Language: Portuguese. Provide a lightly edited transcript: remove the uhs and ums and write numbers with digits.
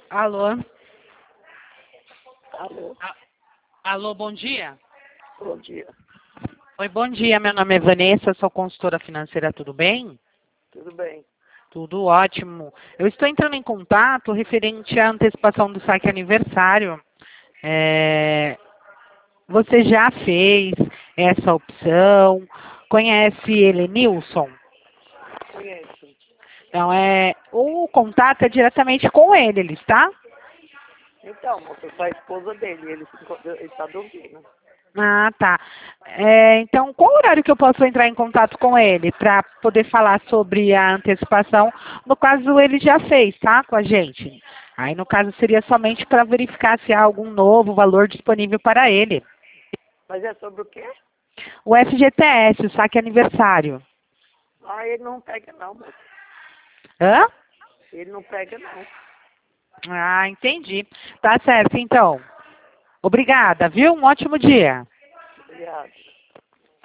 Alô? Alô, Alô, bom dia. bom dia. Oi, bom dia. Meu nome é Vanessa, sou consultora financeira, tudo bem? Tudo bem? Tudo ótimo. Eu estou entrando em contato referente à antecipação do saque aniversário. Você já fez essa opção? Conhece ele, Nilson? Conheço. Então, o contato é diretamente com ele está? Então, moça, eu sou a esposa dele, ele está dormindo. Ah, tá. Então, qual horário que eu posso entrar em contato com ele para poder falar sobre a antecipação? No caso, ele já fez, tá? Com a gente. Aí, no caso, seria somente para verificar se há algum novo valor disponível para ele. Mas é sobre o quê? O FGTS, o saque aniversário. Ah, ele não pega não, moça. Hã? Ele não pega não. Ah, entendi. Tá certo, então. Obrigada, viu? Um ótimo dia. Obrigado.